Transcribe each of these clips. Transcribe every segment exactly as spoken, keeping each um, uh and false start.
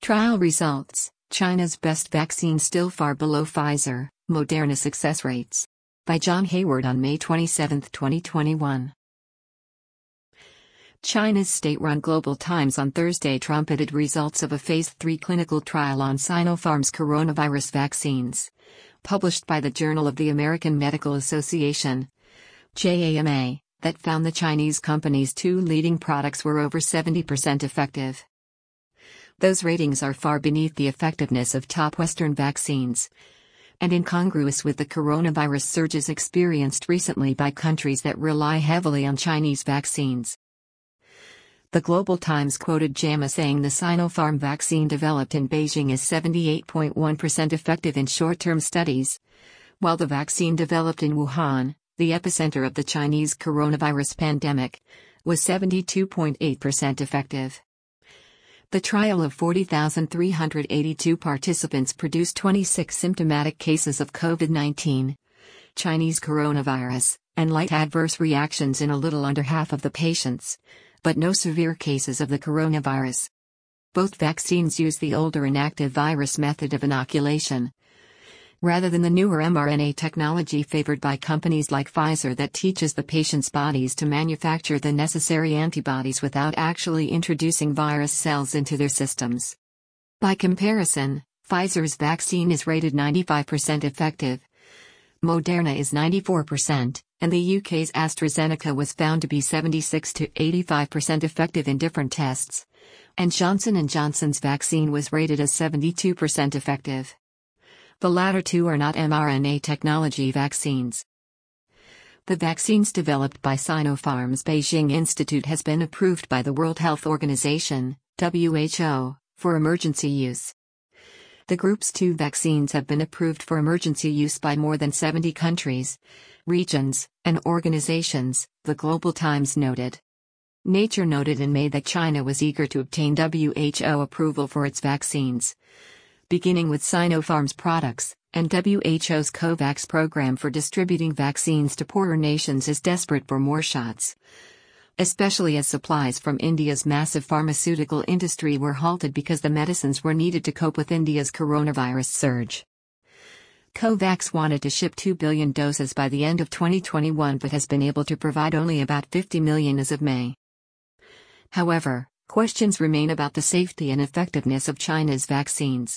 Trial results: China's best vaccine still far below Pfizer, Moderna success rates. By John Hayward on May twenty-seventh, twenty twenty-one. China's state-run Global Times on Thursday trumpeted results of a phase three clinical trial on Sinopharm's coronavirus vaccines. Published by the Journal of the American Medical Association, J A M A, that found the Chinese company's two leading products were over seventy percent effective. Those ratings are far beneath the effectiveness of top Western vaccines, and incongruous with the coronavirus surges experienced recently by countries that rely heavily on Chinese vaccines. The Global Times quoted J A M A saying the Sinopharm vaccine developed in Beijing is seventy-eight point one percent effective in short-term studies, while the vaccine developed in Wuhan, the epicenter of the Chinese coronavirus pandemic, was seventy-two point eight percent effective. The trial of forty thousand three hundred eighty-two participants produced twenty-six symptomatic cases of COVID nineteen, Chinese coronavirus, and light adverse reactions in a little under half of the patients, but no severe cases of the coronavirus. Both vaccines use the older inactive virus method of inoculation, rather than the newer mRNA technology favored by companies like Pfizer that teaches the patient's bodies to manufacture the necessary antibodies without actually introducing virus cells into their systems. By comparison, Pfizer's vaccine is rated ninety-five percent effective, Moderna is ninety-four percent, and the U K's AstraZeneca was found to be seventy-six to eighty-five percent effective in different tests, and Johnson and Johnson's vaccine was rated as seventy-two percent effective. The latter two are not mRNA technology vaccines. The vaccines developed by Sinopharm's Beijing Institute has been approved by the World Health Organization, W H O, for emergency use. The group's two vaccines have been approved for emergency use by more than seventy countries, regions, and organizations, the Global Times noted. Nature noted in May that China was eager to obtain W H O approval for its vaccines, beginning with Sinopharm's products, and W H O's COVAX program for distributing vaccines to poorer nations is desperate for more shots, especially as supplies from India's massive pharmaceutical industry were halted because the medicines were needed to cope with India's coronavirus surge. COVAX wanted to ship two billion doses by the end of twenty twenty-one but has been able to provide only about fifty million as of May. However, questions remain about the safety and effectiveness of China's vaccines.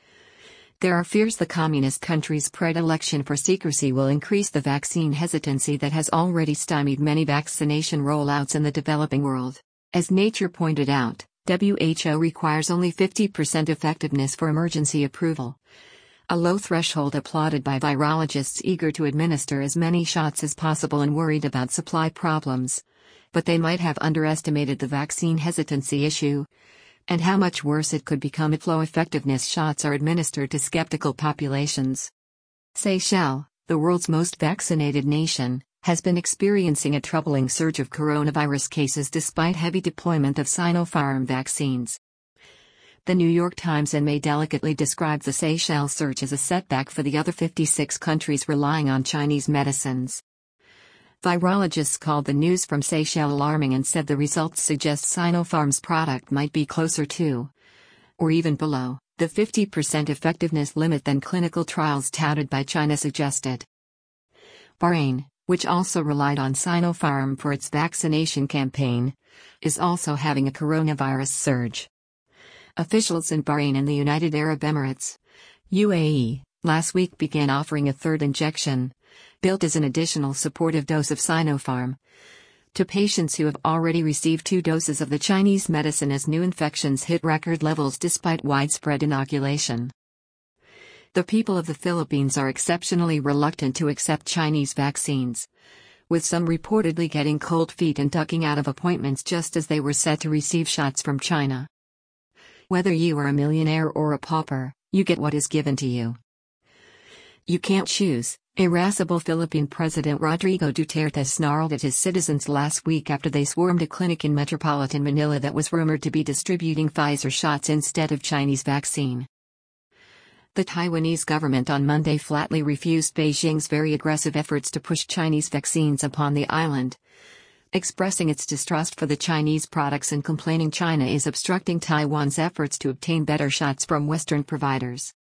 There are fears the communist country's predilection for secrecy will increase the vaccine hesitancy that has already stymied many vaccination rollouts in the developing world. As Nature pointed out, W H O requires only fifty percent effectiveness for emergency approval, a low threshold applauded by virologists eager to administer as many shots as possible and worried about supply problems. But they might have underestimated the vaccine hesitancy issue, and how much worse it could become if low-effectiveness shots are administered to skeptical populations. Seychelles, the world's most vaccinated nation, has been experiencing a troubling surge of coronavirus cases despite heavy deployment of Sinopharm vaccines. The New York Times in May delicately described the Seychelles surge as a setback for the other fifty-six countries relying on Chinese medicines. Virologists called the news from Seychelles alarming and said the results suggest Sinopharm's product might be closer to, or even below, the fifty percent effectiveness limit than clinical trials touted by China suggested. Bahrain, which also relied on Sinopharm for its vaccination campaign, is also having a coronavirus surge. Officials in Bahrain and the United Arab Emirates, U A E, last week began offering a third injection, built as an additional supportive dose of Sinopharm, to patients who have already received two doses of the Chinese medicine as new infections hit record levels despite widespread inoculation. The people of the Philippines are exceptionally reluctant to accept Chinese vaccines, with some reportedly getting cold feet and ducking out of appointments just as they were set to receive shots from China. Whether you are a millionaire or a pauper, you get what is given to you. You can't choose, irascible Philippine President Rodrigo Duterte snarled at his citizens last week after they swarmed a clinic in metropolitan Manila that was rumored to be distributing Pfizer shots instead of Chinese vaccine. The Taiwanese government on Monday flatly refused Beijing's very aggressive efforts to push Chinese vaccines upon the island, expressing its distrust for the Chinese products and complaining China is obstructing Taiwan's efforts to obtain better shots from Western providers.